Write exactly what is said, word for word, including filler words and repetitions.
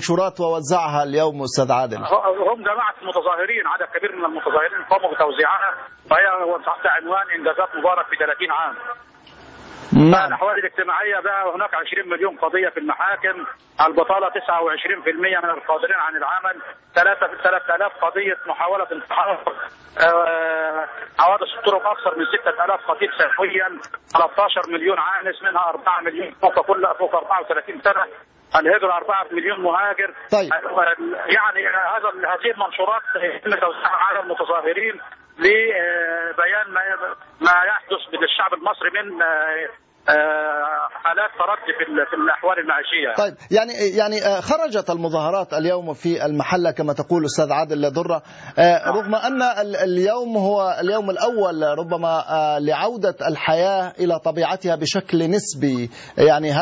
منشورات ووزعها اليوم أستاذ عادل؟ هم جماعة متظاهرين، عدد كبير من المتظاهرين قاموا بتوزيعها، وهي تحت عنوان إنجازات مبارك في ثلاثين عام. نعم. الأحوال الاجتماعية بقى هناك عشرين مليون قضية في المحاكم، البطالة تسعة وعشرين بالمئة من القادرين عن العمل، ثلاثة آلاف قضية محاولة انتحار، حوادث الطرق أكثر من ستة آلاف قتيل سنويا، ثلاثة عشر مليون عانس منها أربعة مليون فوق كل فوق أربعة وثلاثين سنة، الهجرة أربعة مليون مهاجر. طيب. يعني هذا هذه المنشورات يتم توزيعها على المتظاهرين لبيان ما ما يحدث بالشعب المصري من حالات تردي في في الاحوال المعيشيه. طيب يعني يعني خرجت المظاهرات اليوم في المحله كما تقول استاذ عادل درة، رغم ان اليوم هو اليوم الاول ربما لعوده الحياه الى طبيعتها بشكل نسبي، يعني